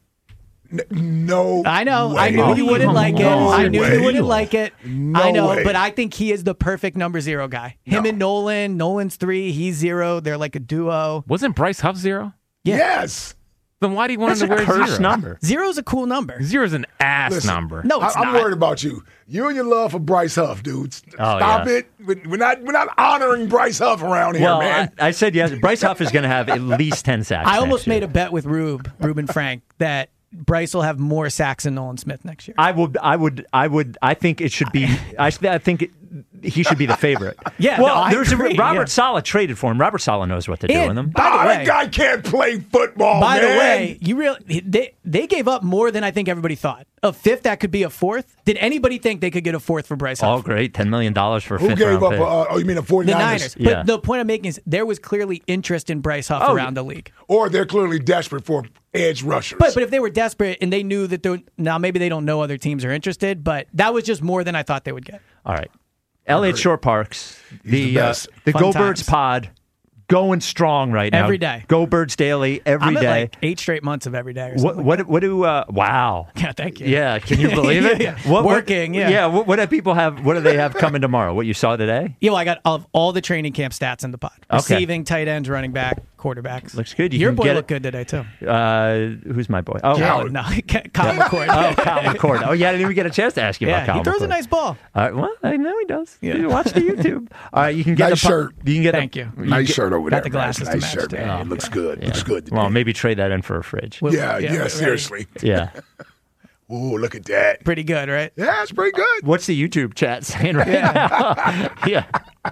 No, I know. Way. I knew you wouldn't like it. I knew you wouldn't like it. No I know, way. but I think he is the perfect number 0 guy. Him and Nolan. Nolan's 3. He's 0. They're like a duo. Wasn't Bryce Huff 0? Yeah. Yes. Then why do you want him to wear zero? Number. Zero's a cool number. Zero's an ass number. No, it's I'm not. worried about you. You and your love for Bryce Huff, dude. Oh, Stop yeah. it. We're not honoring Bryce Huff around here, Well, man. I said yes. Bryce Huff is going to have at least 10 sacks. I almost next year. made a bet with Ruben Frank that Bryce will have more sacks than Nolan Smith next year. I think it should be. I think he should be the favorite. Yeah, Well, no, I there's agree, Robert Saleh traded for him. Robert Saleh knows what to do with him. By the way, that guy can't play football, By man. the way, they gave up more than I think everybody thought. A fifth that could be a fourth. Did anybody think they could get a fourth for Bryce Huff? Oh, great. $10 million for a Who fifth gave round up? pick. You mean the 49ers? The Niners. Yeah. But the point I'm making is there was clearly interest in Bryce Huff around the league. Or they're clearly desperate for edge rushers. But if they were desperate and they knew that now maybe they don't know other teams are interested, but that was just more than I thought they would get. All right. Elliott Shore Parks, the best. Go Fun Birds times. pod, going strong right now. Every day. Go Birds Daily every I'm day. at like 8 straight months of every day or something. What do wow. Yeah, thank you. Yeah, can you believe it? Yeah. What, Working, yeah. Yeah, what do people have? What do they have coming tomorrow? What you saw today? Yeah, well, I got all the training camp stats in the pod. Okay. Receiving, tight ends, running back, quarterbacks. Looks good. You Your can boy get looked good today, too. Who's my boy? Oh, Kyle McCord. Oh, Kyle McCord. Oh, yeah, I didn't even get a chance to ask you about Kyle he throws McCord. a nice ball. Well, I know he does. Yeah. You watch the YouTube. All right, you can get Nice the shirt. You can get Thank you. Nice shirt over Got there. the glasses Nice to match, shirt, too. man. It looks good. Looks good. Well, maybe trade that in for a fridge. Yeah, seriously. Yeah. Ooh, look at that. Pretty good, right? Yeah, it's pretty good. What's the YouTube chat saying right now? Yeah.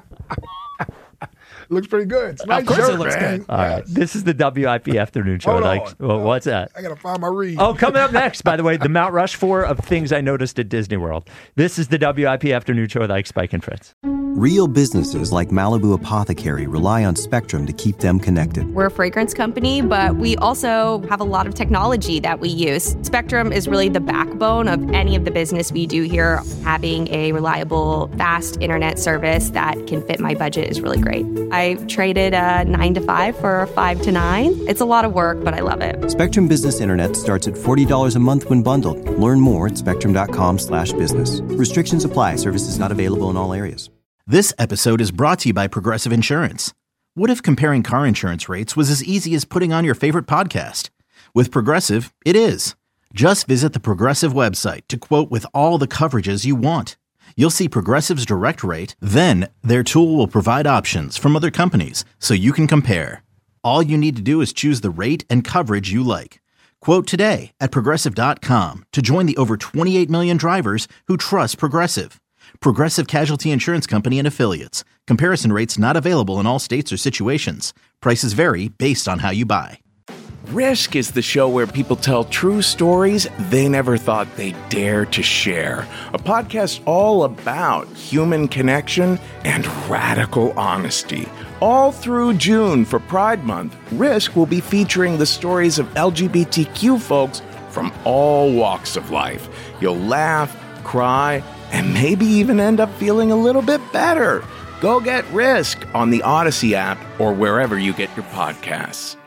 Looks pretty good. It's a nice Of course shirt, it looks man. good. All right. This is the WIP afternoon show. Hold Like, on. well, what's that? I gotta find my read. Oh, coming up next, by the way, the Mount Rushmore of things I noticed at Disney World. This is the WIP afternoon show with Ike, Spike, and Fritz. Real businesses like Malibu Apothecary rely on Spectrum to keep them connected. We're a fragrance company, but we also have a lot of technology that we use. Spectrum is really the backbone of any of the business we do here. Having a reliable, fast internet service that can fit my budget is really great. I traded a 9 to 5 for a 5 to 9. It's a lot of work, but I love it. Spectrum Business Internet starts at $40 a month when bundled. Learn more at spectrum.com/business. Restrictions apply. Services not available in all areas. This episode is brought to you by Progressive Insurance. What if comparing car insurance rates was as easy as putting on your favorite podcast? With Progressive, it is. Just visit the Progressive website to quote with all the coverages you want. You'll see Progressive's direct rate, then their tool will provide options from other companies so you can compare. All you need to do is choose the rate and coverage you like. Quote today at Progressive.com to join the over 28 million drivers who trust Progressive. Progressive Casualty Insurance Company and Affiliates. Comparison rates not available in all states or situations. Prices vary based on how you buy. Risk is the show where people tell true stories they never thought they'd dare to share. A podcast all about human connection and radical honesty. All through June for Pride Month, Risk will be featuring the stories of LGBTQ folks from all walks of life. You'll laugh, cry, and maybe even end up feeling a little bit better. Go get Risk on the Odyssey app or wherever you get your podcasts.